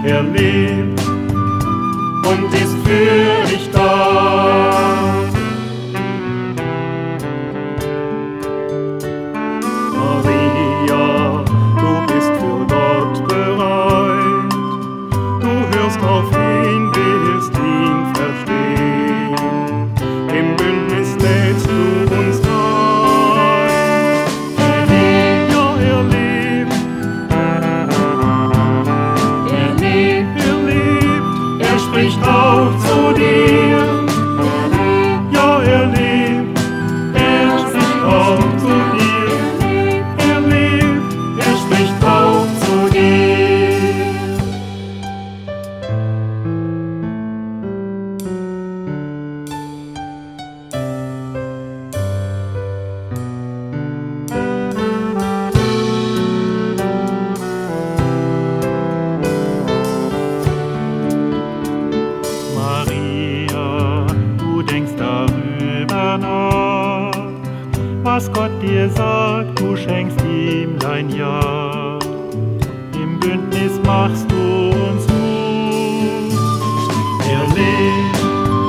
er lebt und ist für dich da. Maria, du bist für Gott bereit, du hörst auf ihn, willst ihn verstehen, im Bündnis lädst du uns ein. Er lebt, ja, er lebt, er lebt, er lebt, er spricht auch zu dir. Ja, er lebt, er spricht auch zu dir. Er lebt, er spricht auch zu dir. Maria, du denkst darüber nach, was Gott dir sagt, du schenkst ihm dein Ja. Im Bündnis machst du uns Mut. Er lebt,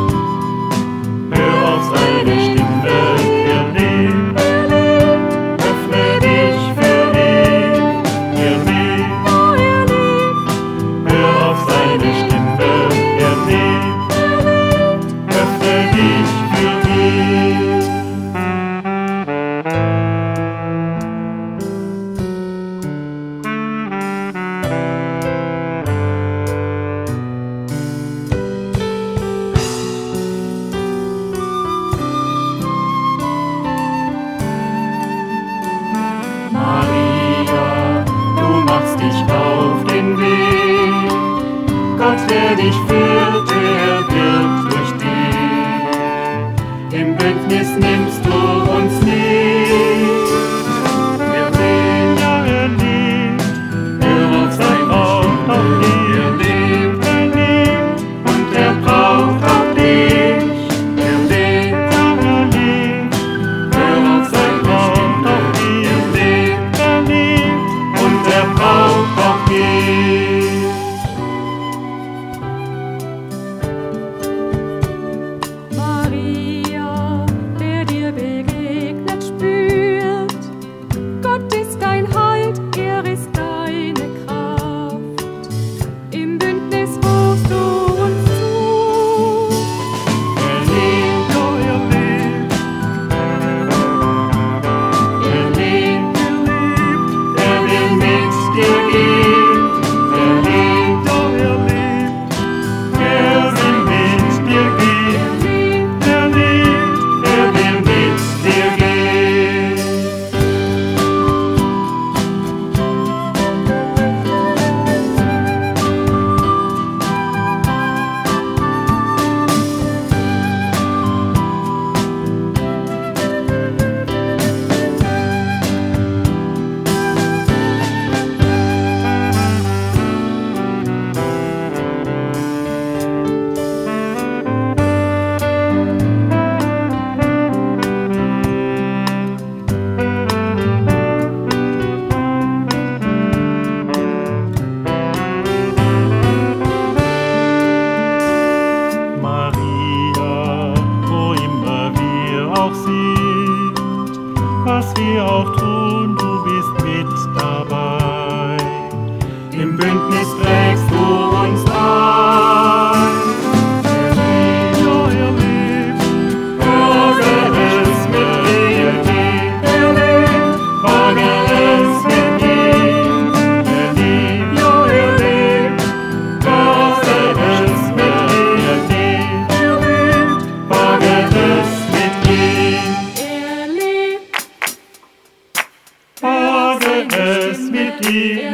hör auf seine Stimme, er lebt, öffne dich für ihn. Er lebt, hör auf seine Stimme, er lebt, öffne dich für ihn. Maria, du machst dich auf den Weg. Gott, der dich führt, der wirkt durch dich. Im Bündnis nimmst du uns mit. Er lebt, ja, er lebt, hör auf sein Wort auf dich. Er lebt, und er braucht auch dich. Er lebt, ja, er lebt, hör auf sein Wort auf dich. Er lebt, und er braucht auch dich. Maria, der dir begegnet, spürt, Gott ist dein Halt, er ist deine Kraft. Im Bündnis rufst du uns zu. Er lebt, oh, er lebt. Er lebt, er will mit dir gehen. Er lebt, oh, er lebt. Er will mit dir gehen. Er lebt, er will mit dir gehen. Maria, wo immer wir auch sind, was wir auch tun, du bist mit dabei. Im Bündnis trägst du uns ein. Er lebt, ja, er lebt, wage es mit ihm. Er lebt, wage es mit ihm. Er lebt, ja, er lebt, wage es mit ihm. Er lebt, wage es mit ihm. Er lebt, Wage es mit ihm.